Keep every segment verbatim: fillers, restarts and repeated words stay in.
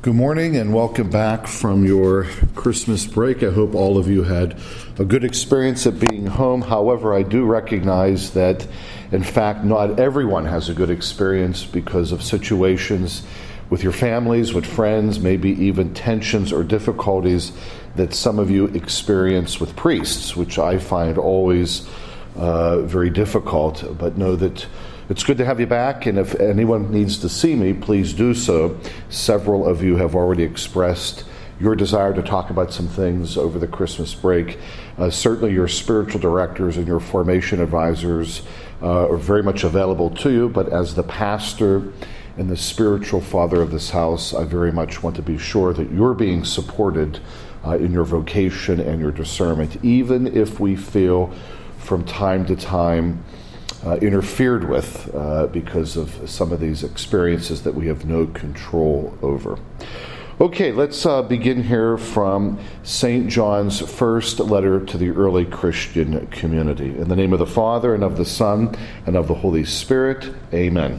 Good morning and welcome back from your Christmas break. I hope all of you had a good experience at being home. However, I do recognize that, in fact, not everyone has a good experience because of situations with your families, with friends, maybe even tensions or difficulties that some of you experience with priests, which I find always uh, very difficult. But know that it's good to have you back, and if anyone needs to see me, please do so. Several of you have already expressed your desire to talk about some things over the Christmas break. Uh, certainly your spiritual directors and your formation advisors uh, are very much available to you, but as the pastor and the spiritual father of this house, I very much want to be sure that you're being supported uh, in your vocation and your discernment, even if we feel from time to time Uh, interfered with uh, because of some of these experiences that we have no control over. Okay, let's uh, begin here from Saint John's first letter to the early Christian community. In the name of the Father, and of the Son, and of the Holy Spirit, amen.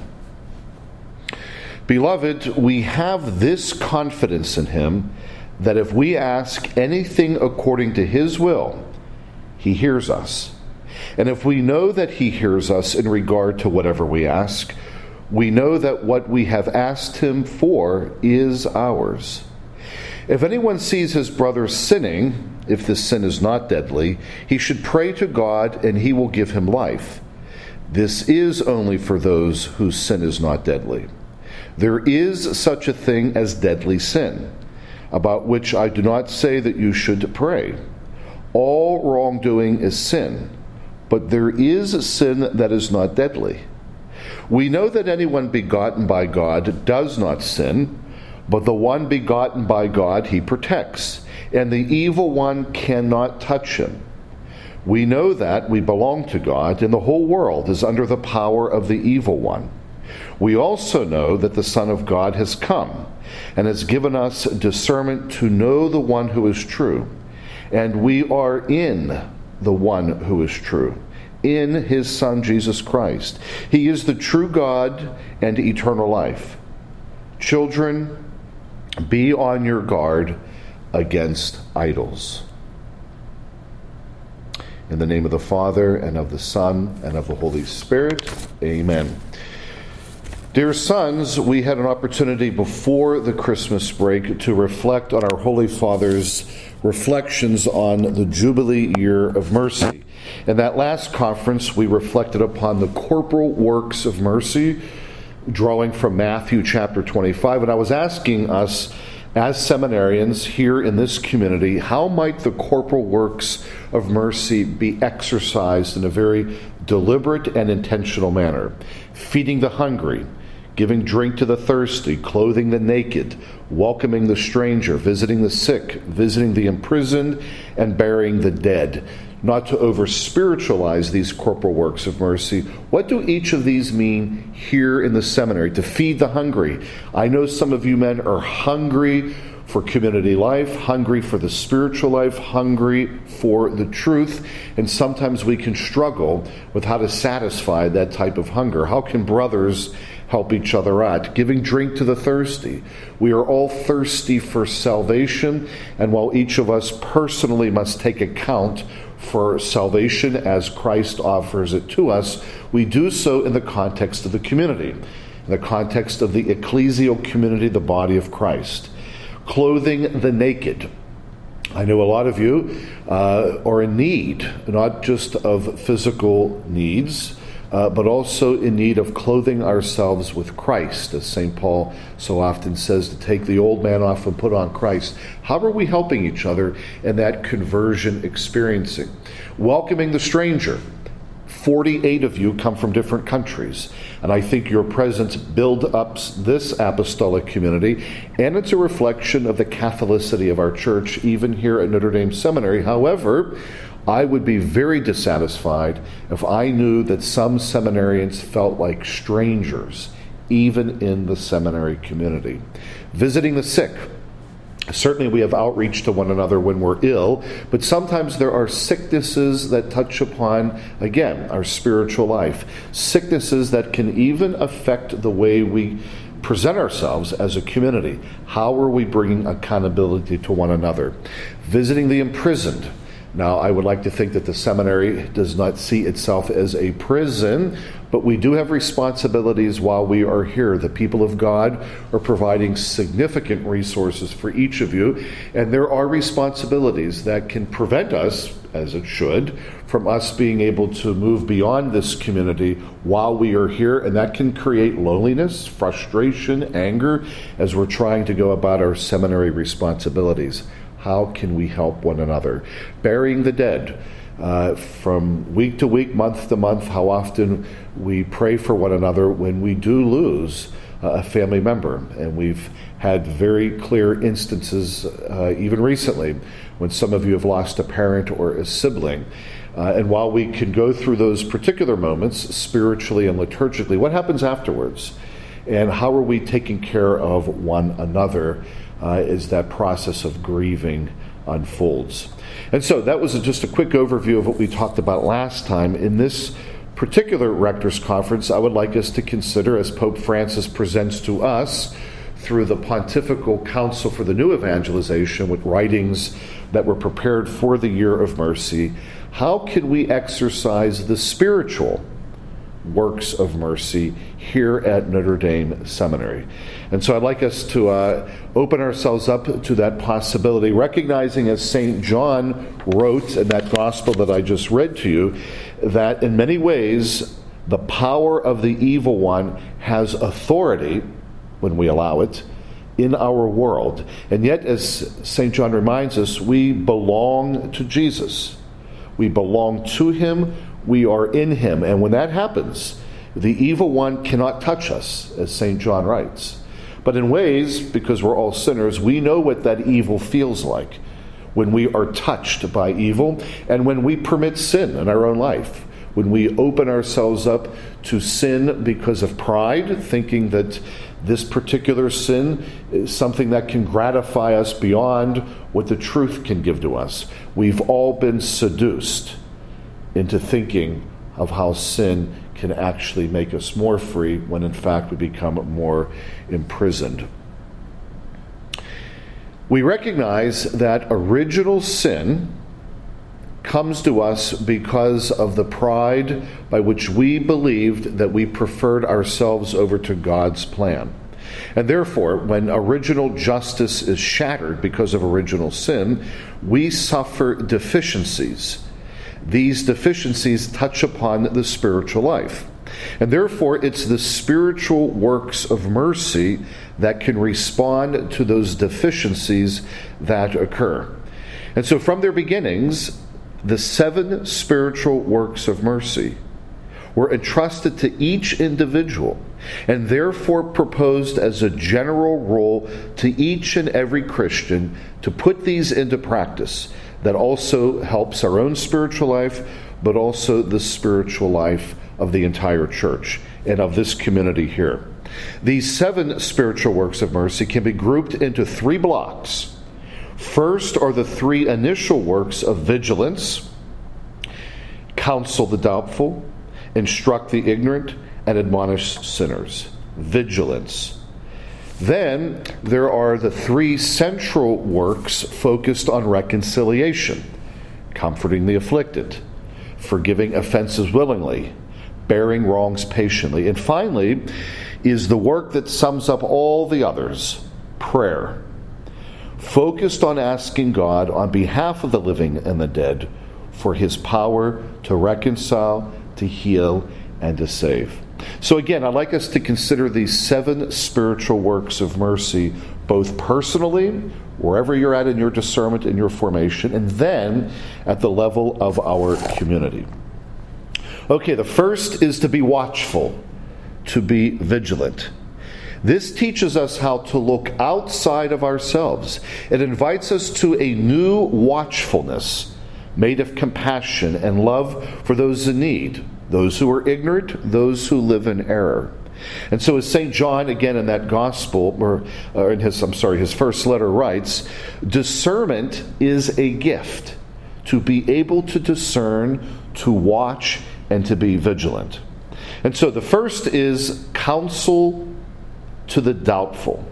Beloved, we have this confidence in him, that if we ask anything according to his will, he hears us. And if we know that he hears us in regard to whatever we ask, we know that what we have asked him for is ours. If anyone sees his brother sinning, if this sin is not deadly, he should pray to God and he will give him life. This is only for those whose sin is not deadly. There is such a thing as deadly sin, about which I do not say that you should pray. All wrongdoing is sin, but there is a sin that is not deadly. We know that anyone begotten by God does not sin, but the one begotten by God he protects, and the evil one cannot touch him. We know that we belong to God, and the whole world is under the power of the evil one. We also know that the Son of God has come, and has given us discernment to know the one who is true, and we are in the one who is true, in his Son Jesus Christ. He is the true God and eternal life. Children, be on your guard against idols. In the name of the Father, and of the Son, and of the Holy Spirit, amen. Dear sons, we had an opportunity before the Christmas break to reflect on our Holy Father's reflections on the Jubilee Year of Mercy. In that last conference, we reflected upon the corporal works of mercy, drawing from Matthew chapter twenty-five. And I was asking us, as seminarians here in this community, how might the corporal works of mercy be exercised in a very deliberate and intentional manner? Feeding the hungry, giving drink to the thirsty, clothing the naked, welcoming the stranger, visiting the sick, visiting the imprisoned, and burying the dead. Not to over-spiritualize these corporal works of mercy, what do each of these mean here in the seminary? To feed the hungry. I know some of you men are hungry for community life, hungry for the spiritual life, hungry for the truth, and sometimes we can struggle with how to satisfy that type of hunger. How can brothers help each other out? Giving drink to the thirsty. We are all thirsty for salvation, and while each of us personally must take account for salvation as Christ offers it to us, we do so in the context of the community, in the context of the ecclesial community, the body of Christ. Clothing the naked. I know a lot of you uh, are in need, not just of physical needs, Uh, but also in need of clothing ourselves with Christ, as Saint Paul so often says, to take the old man off and put on Christ. How are we helping each other in that conversion experiencing? Welcoming the stranger. forty-eight of you come from different countries, and I think your presence builds up this apostolic community, and it's a reflection of the Catholicity of our church, even here at Notre Dame Seminary. However, I would be very dissatisfied if I knew that some seminarians felt like strangers, even in the seminary community. Visiting the sick. Certainly we have outreach to one another when we're ill, but sometimes there are sicknesses that touch upon, again, our spiritual life. Sicknesses that can even affect the way we present ourselves as a community. How are we bringing accountability to one another? Visiting the imprisoned. Now, I would like to think that the seminary does not see itself as a prison, but we do have responsibilities while we are here. The people of God are providing significant resources for each of you, and there are responsibilities that can prevent us, as it should, from us being able to move beyond this community while we are here, and that can create loneliness, frustration, anger, as we're trying to go about our seminary responsibilities. How can we help one another? Burying the dead. Uh, from week to week, month to month, how often we pray for one another when we do lose uh, a family member. And we've had very clear instances, uh, even recently, when some of you have lost a parent or a sibling. Uh, and while we can go through those particular moments, spiritually and liturgically, what happens afterwards? And how are we taking care of one another uh, as that process of grieving unfolds? And so that was just a quick overview of what we talked about last time. In this particular Rectors Conference, I would like us to consider, as Pope Francis presents to us through the Pontifical Council for the New Evangelization with writings that were prepared for the Year of Mercy, how can we exercise the spiritual works of mercy here at Notre Dame Seminary? And so I'd like us to uh, open ourselves up to that possibility, recognizing, as Saint John wrote in that gospel that I just read to you, that in many ways the power of the evil one has authority, when we allow it, in our world. And yet, as Saint John reminds us, we belong to Jesus. We belong to him. We are in him. And when that happens, the evil one cannot touch us, as Saint John writes. But in ways, because we're all sinners, we know what that evil feels like when we are touched by evil and when we permit sin in our own life. When we open ourselves up to sin because of pride, thinking that this particular sin is something that can gratify us beyond what the truth can give to us. We've all been seduced into thinking of how sin can actually make us more free when in fact we become more imprisoned. We recognize that original sin comes to us because of the pride by which we believed that we preferred ourselves over to God's plan. And therefore, when original justice is shattered because of original sin, we suffer deficiencies. These deficiencies touch upon the spiritual life. And therefore, it's the spiritual works of mercy that can respond to those deficiencies that occur. And so from their beginnings, the seven spiritual works of mercy were entrusted to each individual and therefore proposed as a general rule to each and every Christian to put these into practice. That also helps our own spiritual life, but also the spiritual life of the entire church and of this community here. These seven spiritual works of mercy can be grouped into three blocks. First are the three initial works of vigilance: counsel the doubtful, instruct the ignorant, and admonish sinners. Vigilance. Then there are the three central works focused on reconciliation: comforting the afflicted, forgiving offenses willingly, bearing wrongs patiently. And finally is the work that sums up all the others: prayer, focused on asking God on behalf of the living and the dead for his power to reconcile, to heal, and to save. So again, I'd like us to consider these seven spiritual works of mercy, both personally, wherever you're at in your discernment and your formation, and then at the level of our community. Okay, the first is to be watchful, to be vigilant. This teaches us how to look outside of ourselves. It invites us to a new watchfulness made of compassion and love for those in need, those who are ignorant, those who live in error. And so as Saint John, again in that gospel, or, or in his, I'm sorry, his first letter writes, discernment is a gift, to be able to discern, to watch, and to be vigilant. And so the first is counsel to the doubtful.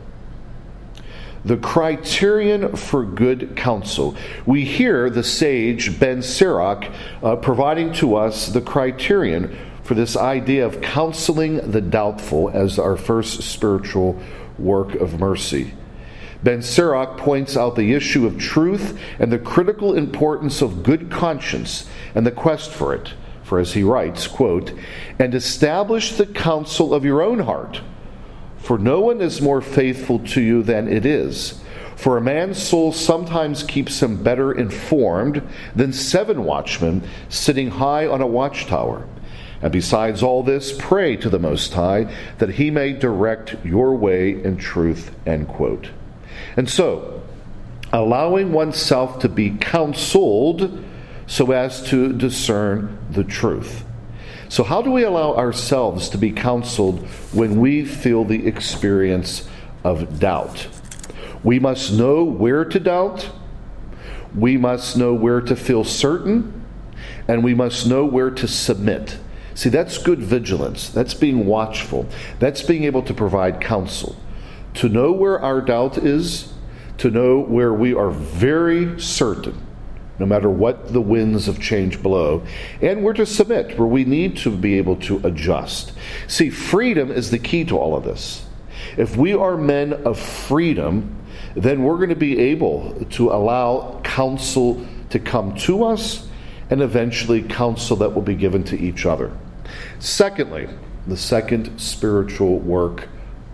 The criterion for good counsel. We hear the sage Ben Sirach uh, providing to us the criterion for this idea of counseling the doubtful as our first spiritual work of mercy. Ben Sirach points out the issue of truth and the critical importance of good conscience and the quest for it. For as he writes, quote, "And establish the counsel of your own heart, for no one is more faithful to you than it is. For a man's soul sometimes keeps him better informed than seven watchmen sitting high on a watchtower. And besides all this, pray to the Most High that he may direct your way in truth," end quote. And so, allowing oneself to be counseled so as to discern the truth. So how do we allow ourselves to be counseled when we feel the experience of doubt? We must know where to doubt, we must know where to feel certain, and we must know where to submit. See, that's good vigilance. That's being watchful. That's being able to provide counsel. To know where our doubt is, to know where we are very certain, no matter what the winds of change blow, and we're to submit, where we need to be able to adjust. See, freedom is the key to all of this. If we are men of freedom, then we're going to be able to allow counsel to come to us, and eventually counsel that will be given to each other. Secondly, the second spiritual work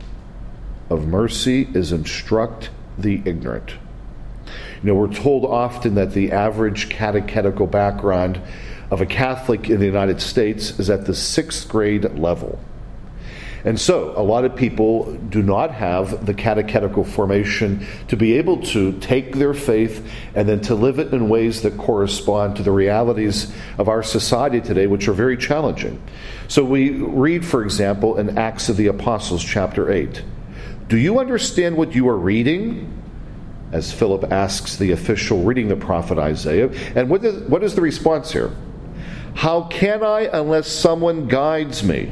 of mercy is instruct the ignorant. You know, we're told often that the average catechetical background of a Catholic in the United States is at the sixth grade level. And so, a lot of people do not have the catechetical formation to be able to take their faith and then to live it in ways that correspond to the realities of our society today, which are very challenging. So we read, for example, in Acts of the Apostles, chapter eight. "Do you understand what you are reading?" As Philip asks the official reading the prophet Isaiah. And what is, what is the response here? "How can I unless someone guides me?"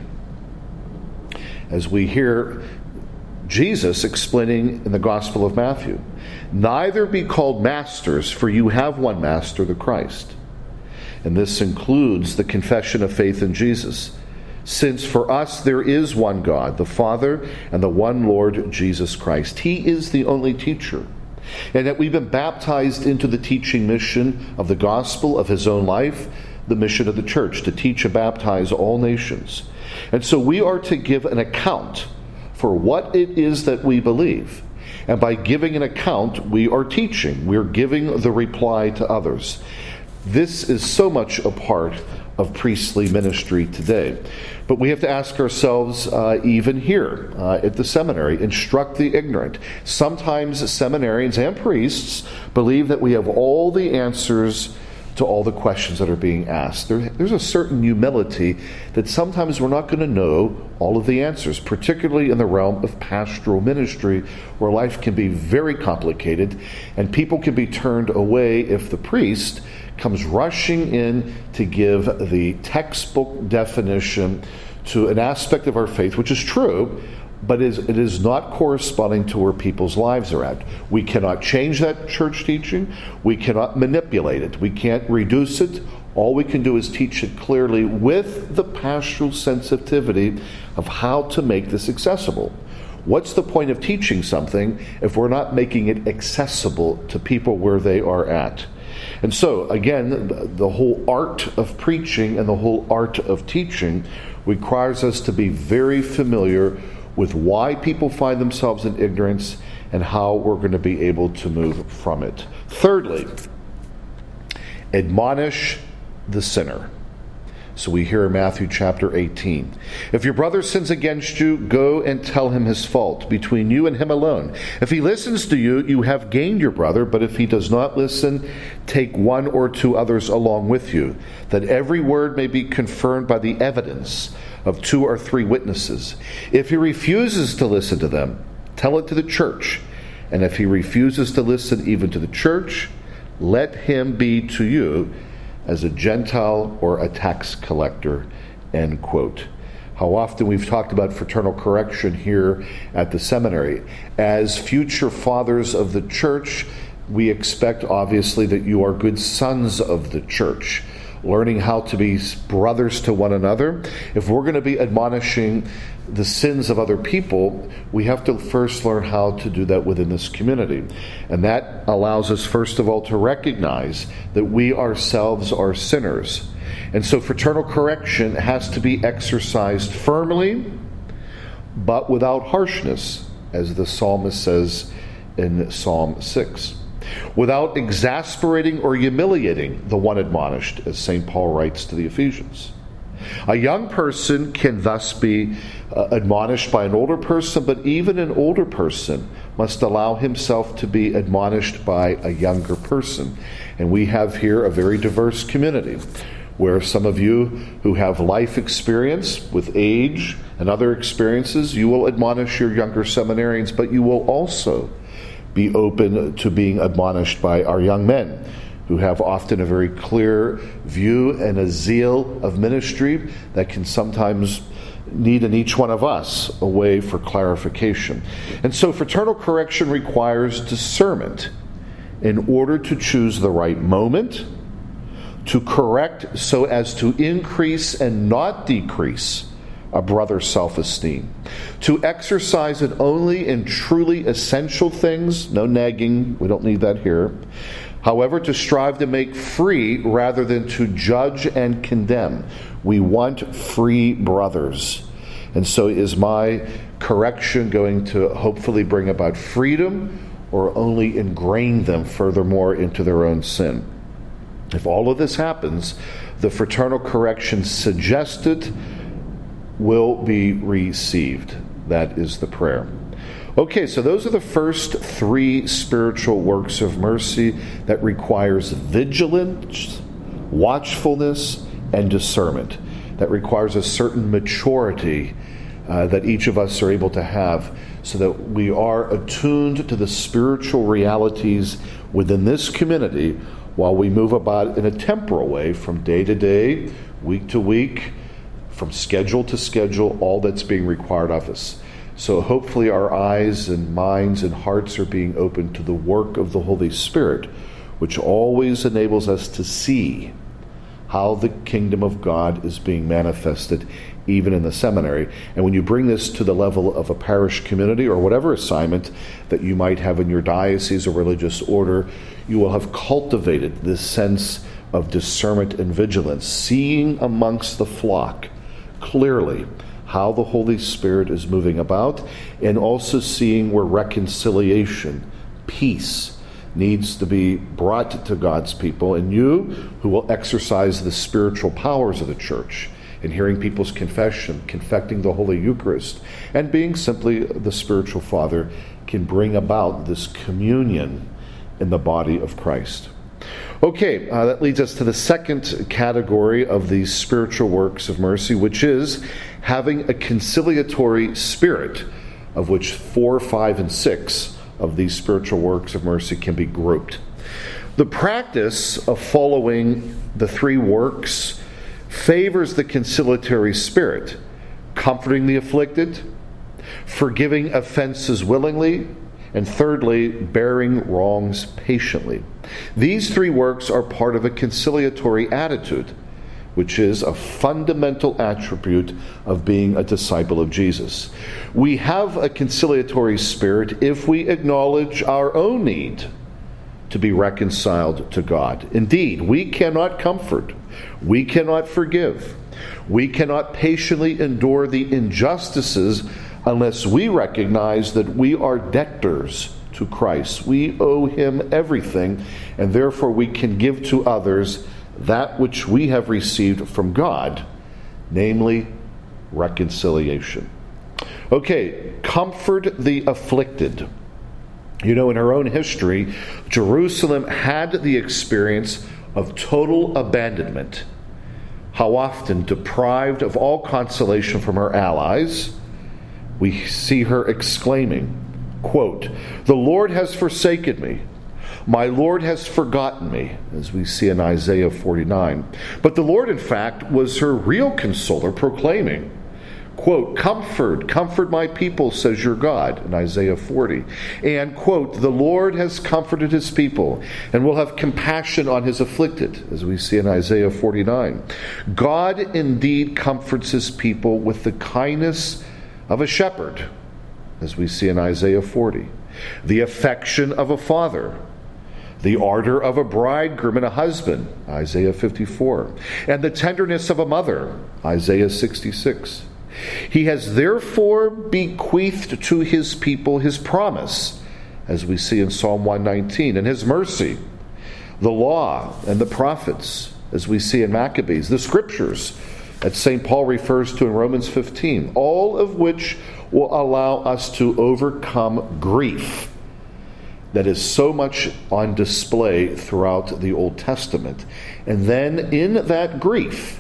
As we hear Jesus explaining in the Gospel of Matthew, "Neither be called masters, for you have one master, the Christ." And this includes the confession of faith in Jesus. Since for us there is one God, the Father, and the one Lord Jesus Christ. He is the only teacher. And that we've been baptized into the teaching mission of the gospel of his own life, the mission of the church, to teach and baptize all nations. And so we are to give an account for what it is that we believe. And by giving an account, we are teaching. We're giving the reply to others. This is so much a part of priestly ministry today. But we have to ask ourselves, uh, even here uh, at the seminary, instruct the ignorant. Sometimes seminarians and priests believe that we have all the answers to all the questions that are being asked. There, there's a certain humility that sometimes we're not going to know all of the answers, particularly in the realm of pastoral ministry, where life can be very complicated and people can be turned away if the priest comes rushing in to give the textbook definition to an aspect of our faith, which is true, but is, it is not corresponding to where people's lives are at. We cannot change that church teaching. We cannot manipulate it. We can't reduce it. All we can do is teach it clearly with the pastoral sensitivity of how to make this accessible. What's the point of teaching something if we're not making it accessible to people where they are at? And so, again, the whole art of preaching and the whole art of teaching requires us to be very familiar with why people find themselves in ignorance and how we're going to be able to move from it. Thirdly, admonish the sinner. So we hear in Matthew chapter eighteen. "If your brother sins against you, go and tell him his fault, between you and him alone. If he listens to you, you have gained your brother, but if he does not listen, take one or two others along with you, that every word may be confirmed by the evidence of two or three witnesses. If he refuses to listen to them, tell it to the church. And if he refuses to listen even to the church, let him be to you as a Gentile or a tax collector," end quote. How often we've talked about fraternal correction here at the seminary. As future fathers of the church, we expect, obviously, that you are good sons of the church, learning how to be brothers to one another. If we're going to be admonishing the sins of other people, we have to first learn how to do that within this community. And that allows us, first of all, to recognize that we ourselves are sinners. And so fraternal correction has to be exercised firmly, but without harshness, as the psalmist says in Psalm six. Without exasperating or humiliating the one admonished, as Saint Paul writes to the Ephesians. A young person can thus be uh, admonished by an older person, but even an older person must allow himself to be admonished by a younger person. And we have here a very diverse community, where some of you who have life experience with age and other experiences, you will admonish your younger seminarians, but you will also be open to being admonished by our young men, who have often a very clear view and a zeal of ministry that can sometimes need in each one of us a way for clarification. And so fraternal correction requires discernment in order to choose the right moment, to correct so as to increase and not decrease a brother's self-esteem, to exercise it only in truly essential things, no nagging, we don't need that here. However, to strive to make free rather than to judge and condemn. We want free brothers. And so is my correction going to hopefully bring about freedom, or only ingrain them furthermore into their own sin? If all of this happens, the fraternal correction suggested will be received. That is the prayer. Okay, so those are the first three spiritual works of mercy that requires vigilance, watchfulness, and discernment. That requires a certain maturity uh, that each of us are able to have, so that we are attuned to the spiritual realities within this community while we move about in a temporal way from day to day, week to week, from schedule to schedule, all that's being required of us. So hopefully our eyes and minds and hearts are being open to the work of the Holy Spirit, which always enables us to see how the kingdom of God is being manifested even in the seminary. And when you bring this to the level of a parish community or whatever assignment that you might have in your diocese or religious order, you will have cultivated this sense of discernment and vigilance, seeing amongst the flock clearly how the Holy Spirit is moving about, and also seeing where reconciliation, peace, needs to be brought to God's people, and you who will exercise the spiritual powers of the church in hearing people's confession, confecting the Holy Eucharist, and being simply the spiritual father, can bring about this communion in the body of Christ. Okay, uh, that leads us to the second category of these spiritual works of mercy, which is having a conciliatory spirit, of which four, five, and six of these spiritual works of mercy can be grouped. The practice of following the three works favors the conciliatory spirit, comforting the afflicted, forgiving offenses willingly, and thirdly, bearing wrongs patiently. These three works are part of a conciliatory attitude, which is a fundamental attribute of being a disciple of Jesus. We have a conciliatory spirit if we acknowledge our own need to be reconciled to God. Indeed, we cannot comfort, we cannot forgive, we cannot patiently endure the injustices unless we recognize that we are debtors to Christ. We owe him everything, and therefore we can give to others that which we have received from God, namely reconciliation. Okay, comfort the afflicted. You know, in our own history, Jerusalem had the experience of total abandonment. How often, deprived of all consolation from her allies, we see her exclaiming, quote, "The Lord has forsaken me. My Lord has forgotten me," as we see in Isaiah forty-nine. But the Lord, in fact, was her real consoler, proclaiming, Quote, comfort, comfort my people, says your God, in Isaiah forty. And, quote, the Lord has comforted his people and will have compassion on his afflicted, as we see in Isaiah forty-nine. God indeed comforts his people with the kindness of a shepherd, as we see in Isaiah forty. The affection of a father, the ardor of a bridegroom and a husband, Isaiah fifty-four. And the tenderness of a mother, Isaiah sixty-six. He has therefore bequeathed to his people his promise, as we see in Psalm one nineteen, and his mercy, the law and the prophets, as we see in Maccabees, the scriptures that Saint Paul refers to in Romans fifteen, all of which will allow us to overcome grief that is so much on display throughout the Old Testament, and then in that grief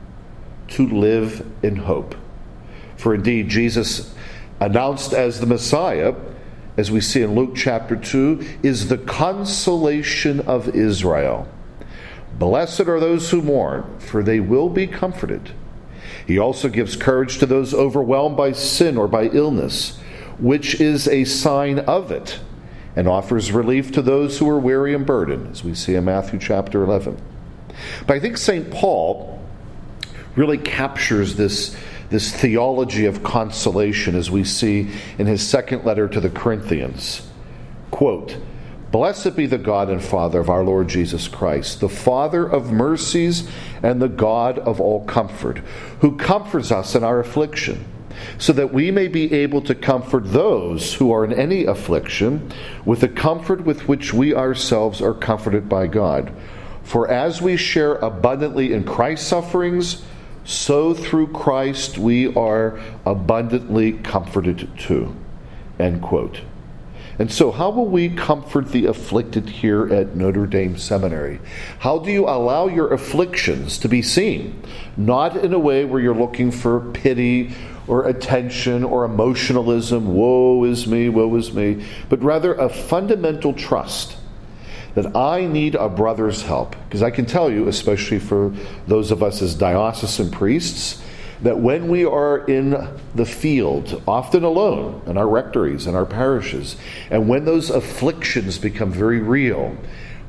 to live in hope. For indeed, Jesus, announced as the Messiah, as we see in Luke chapter two, is the consolation of Israel. Blessed are those who mourn, for they will be comforted. He also gives courage to those overwhelmed by sin or by illness, which is a sign of it, and offers relief to those who are weary and burdened, as we see in Matthew chapter eleven. But I think Saint Paul really captures this This theology of consolation, as we see in his second letter to the Corinthians. Quote, blessed be the God and Father of our Lord Jesus Christ, the Father of mercies and the God of all comfort, who comforts us in our affliction, so that we may be able to comfort those who are in any affliction with the comfort with which we ourselves are comforted by God. For as we share abundantly in Christ's sufferings, so through Christ we are abundantly comforted too. End quote. And so how will we comfort the afflicted here at Notre Dame Seminary? How do you allow your afflictions to be seen? Not in a way where you're looking for pity or attention or emotionalism, woe is me, woe is me, but rather a fundamental trust that I need a brother's help. Because I can tell you, especially for those of us as diocesan priests, that when we are in the field, often alone in our rectories and our parishes, and when those afflictions become very real,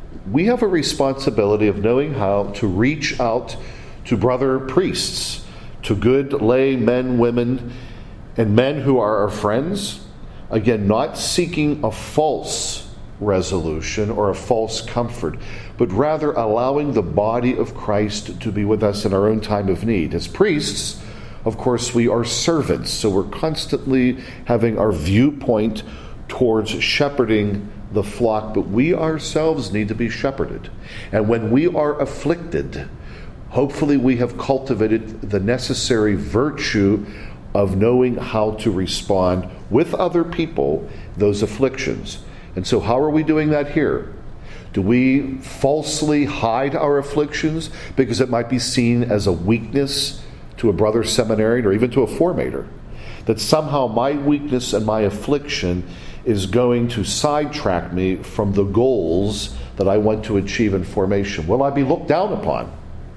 we have a responsibility of knowing how to reach out to brother priests, to good lay men, women, and men who are our friends, again, not seeking a false resolution or a false comfort, but rather allowing the body of Christ to be with us in our own time of need. As priests, of course, we are servants, so we're constantly having our viewpoint towards shepherding the flock, but we ourselves need to be shepherded. And when we are afflicted, hopefully we have cultivated the necessary virtue of knowing how to respond with other people those afflictions. And so how are we doing that here? Do we falsely hide our afflictions because it might be seen as a weakness to a brother seminarian or even to a formator? That somehow my weakness and my affliction is going to sidetrack me from the goals that I want to achieve in formation. Will I be looked down upon?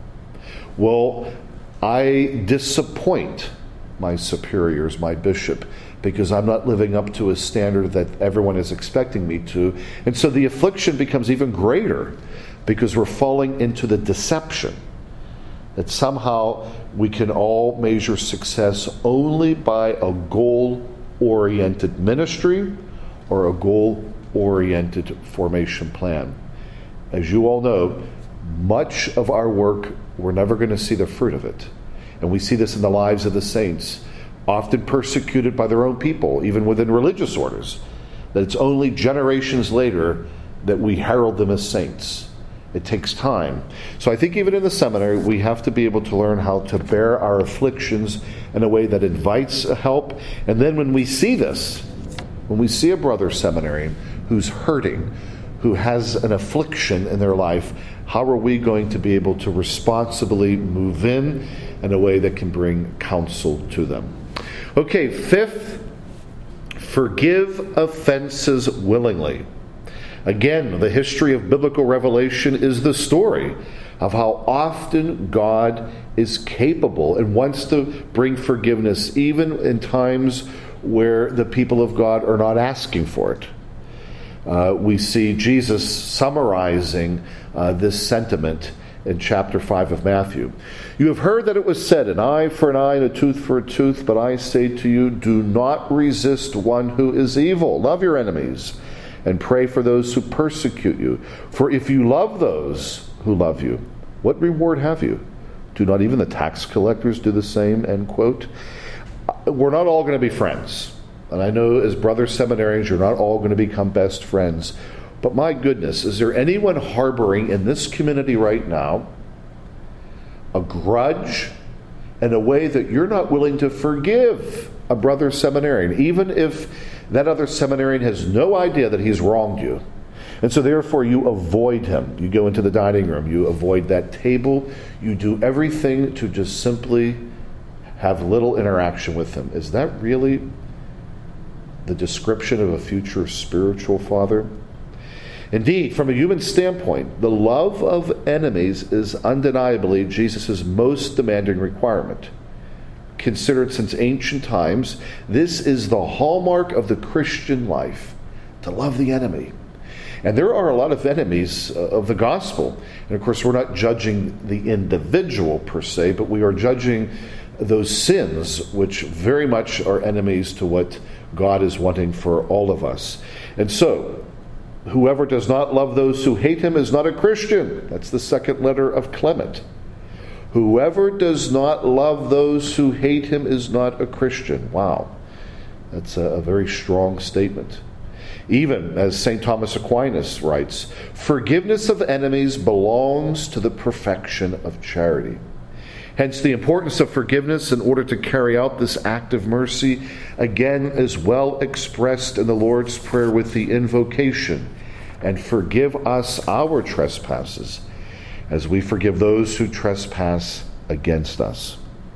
Will I disappoint my superiors, my bishop, because I'm not living up to a standard that everyone is expecting me to? And so the affliction becomes even greater because we're falling into the deception that somehow we can all measure success only by a goal-oriented ministry or a goal-oriented formation plan. As you all know, much of our work, we're never going to see the fruit of it. And we see this in the lives of the saints, often persecuted by their own people, even within religious orders, that it's only generations later that we herald them as saints. It takes time. So I think even in the seminary, we have to be able to learn how to bear our afflictions in a way that invites help. And then when we see this, when we see a brother seminarian who's hurting, who has an affliction in their life, how are we going to be able to responsibly move in in a way that can bring counsel to them? Okay, fifth, forgive offenses willingly. Again, the history of biblical revelation is the story of how often God is capable and wants to bring forgiveness, even in times where the people of God are not asking for it. Uh, we see Jesus summarizing uh, this sentiment in chapter five of Matthew. You have heard that it was said, an eye for an eye and a tooth for a tooth, but I say to you, do not resist one who is evil. Love your enemies and pray for those who persecute you. For if you love those who love you, what reward have you? Do not even the tax collectors do the same? End quote. We're not all going to be friends. And I know as brother seminarians, you're not all going to become best friends. But my goodness, is there anyone harboring in this community right now a grudge in a way that you're not willing to forgive a brother seminarian, even if that other seminarian has no idea that he's wronged you? And so therefore you avoid him. You go into the dining room, you avoid that table, you do everything to just simply have little interaction with him. Is that really the description of a future spiritual father? Indeed, from a human standpoint, the love of enemies is undeniably Jesus' most demanding requirement. Considered since ancient times, this is the hallmark of the Christian life, to love the enemy. And there are a lot of enemies uh, of the gospel. And of course, we're not judging the individual per se, but we are judging those sins which very much are enemies to what God is wanting for all of us. And so, whoever does not love those who hate him is not a Christian. That's the second letter of Clement. Whoever does not love those who hate him is not a Christian. Wow. That's a, a very strong statement. Even as Saint Thomas Aquinas writes, forgiveness of enemies belongs to the perfection of charity. Hence the importance of forgiveness in order to carry out this act of mercy, again, is well expressed in the Lord's Prayer with the invocation, and forgive us our trespasses, as we forgive those who trespass against us.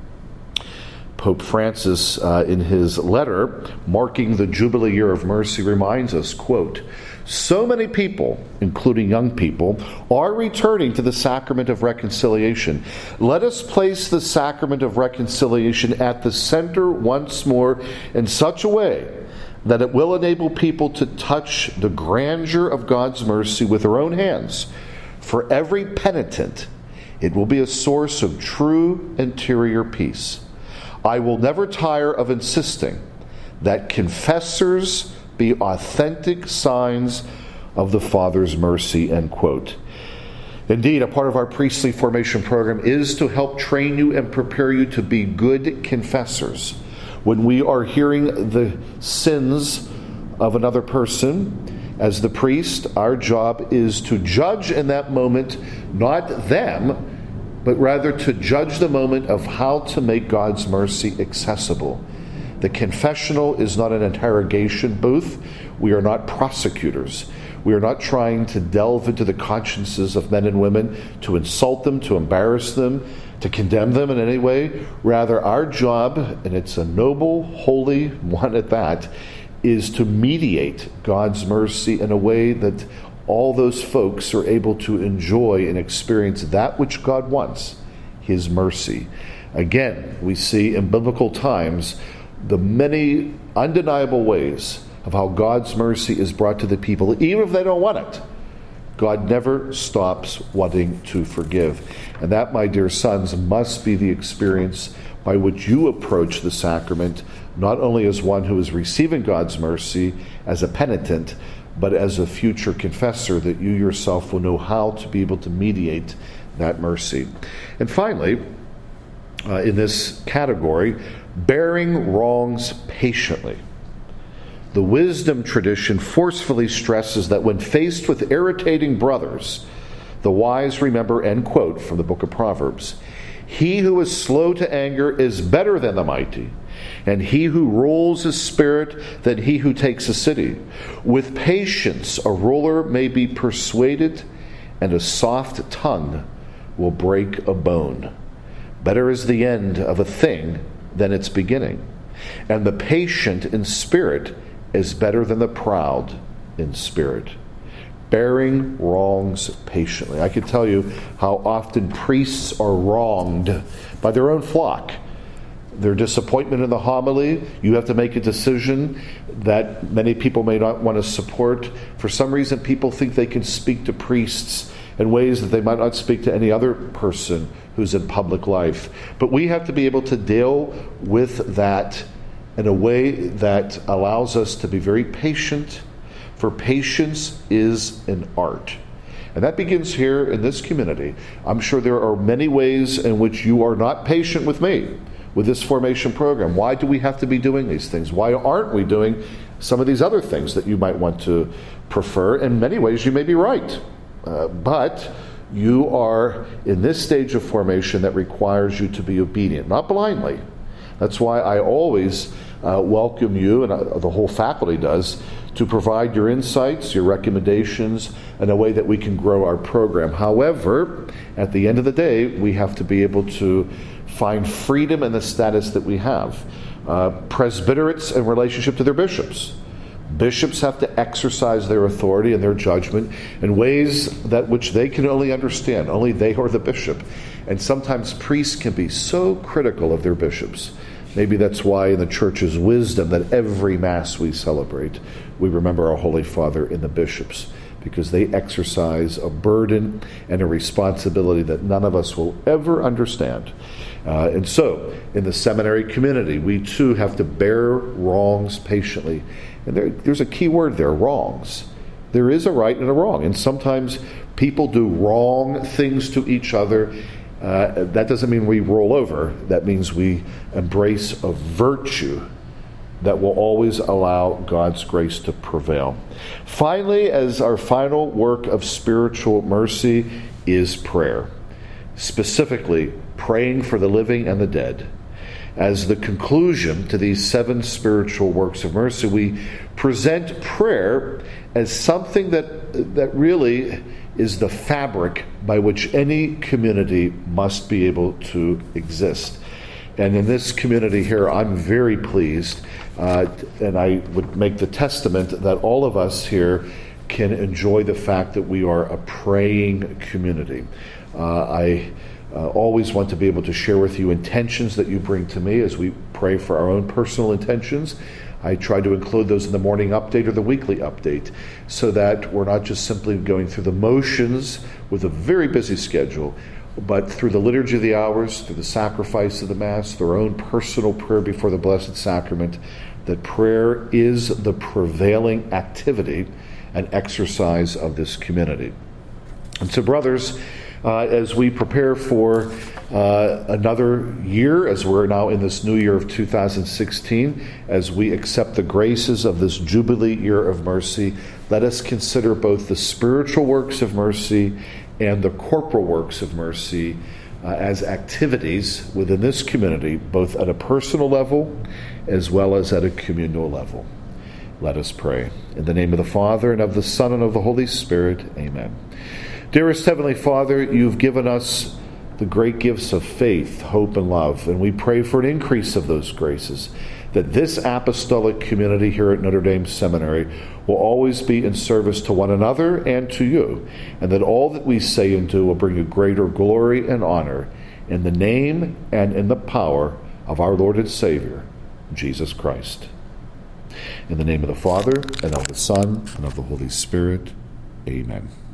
Pope Francis, uh, in his letter marking the Jubilee Year of Mercy, reminds us, quote, so many people, including young people, are returning to the sacrament of reconciliation. Let us place the sacrament of reconciliation at the center once more in such a way that it will enable people to touch the grandeur of God's mercy with their own hands. For every penitent, it will be a source of true interior peace. I will never tire of insisting that confessors be authentic signs of the Father's mercy, end quote. Indeed, a part of our priestly formation program is to help train you and prepare you to be good confessors. When we are hearing the sins of another person, as the priest, our job is to judge in that moment, not them, but rather to judge the moment of how to make God's mercy accessible. The confessional is not an interrogation booth. We are not prosecutors. We are not trying to delve into the consciences of men and women to insult them, to embarrass them, to condemn them in any way. Rather, our job, and it's a noble, holy one at that, is to mediate God's mercy in a way that all those folks are able to enjoy and experience that which God wants, His mercy. Again, we see in biblical times the many undeniable ways of how God's mercy is brought to the people, even if they don't want it. God never stops wanting to forgive. And that, my dear sons, must be the experience by which you approach the sacrament, not only as one who is receiving God's mercy as a penitent, but as a future confessor, that you yourself will know how to be able to mediate that mercy. And finally, uh, in this category, bearing wrongs patiently. The wisdom tradition forcefully stresses that when faced with irritating brothers, the wise remember, end quote, from the book of Proverbs, he who is slow to anger is better than the mighty, and he who rules his spirit than he who takes a city. With patience a ruler may be persuaded, and a soft tongue will break a bone. Better is the end of a thing than its beginning, and the patient in spirit is better than the proud in spirit. bearing wrongs patiently. I can tell you how often priests are wronged by their own flock. Their disappointment in the homily, you have to make a decision that many people may not want to support. For some reason, people think they can speak to priests in ways that they might not speak to any other person who's in public life. But we have to be able to deal with that in a way that allows us to be very patient, for patience is an art. And that begins here in this community. I'm sure there are many ways in which you are not patient with me, with this formation program. Why do we have to be doing these things? Why aren't we doing some of these other things that you might want to prefer? In many ways, you may be right. Uh, but you are in this stage of formation that requires you to be obedient, not blindly. That's why I always uh, welcome you, and uh, the whole faculty does, to provide your insights, your recommendations, in a way that we can grow our program. However, at the end of the day, we have to be able to find freedom in the status that we have. Uh, presbyterates in relationship to their bishops. Bishops have to exercise their authority and their judgment in ways that which they can only understand, only they or the bishop. And sometimes priests can be so critical of their bishops. Maybe that's why in the Church's wisdom that every Mass we celebrate, we remember our Holy Father in the bishops, because they exercise a burden and a responsibility that none of us will ever understand. Uh, and so, in the seminary community, we too have to bear wrongs patiently. And there, there's a key word there, wrongs. There is a right and a wrong. And sometimes people do wrong things to each other. Uh, that doesn't mean we roll over. That means we embrace a virtue that will always allow God's grace to prevail. Finally, as our final work of spiritual mercy is prayer. Specifically, praying for the living and the dead. As the conclusion to these seven spiritual works of mercy, we present prayer as something that that really is the fabric by which any community must be able to exist. And in this community here, I'm very pleased, uh, and I would make the testament that all of us here can enjoy the fact that we are a praying community. Uh, I uh, always want to be able to share with you intentions that you bring to me as we pray for our own personal intentions. I try to include those in the morning update or the weekly update, so that we're not just simply going through the motions with a very busy schedule, but through the liturgy of the hours, through the sacrifice of the Mass, through our own personal prayer before the Blessed Sacrament, that prayer is the prevailing activity and exercise of this community. And so, brothers, uh, as we prepare for uh, another year, as we're now in this new year of two thousand sixteen, as we accept the graces of this Jubilee year of mercy, let us consider both the spiritual works of mercy and the corporal works of mercy uh, as activities within this community, both at a personal level as well as at a communal level. Let us pray. In the name of the Father, and of the Son, and of the Holy Spirit, amen. Dearest Heavenly Father, you've given us the great gifts of faith, hope, and love, and we pray for an increase of those graces, that this apostolic community here at Notre Dame Seminary will always be in service to one another and to you, and that all that we say and do will bring you greater glory and honor in the name and in the power of our Lord and Savior, Jesus Christ. In the name of the Father, and of the Son, and of the Holy Spirit, amen.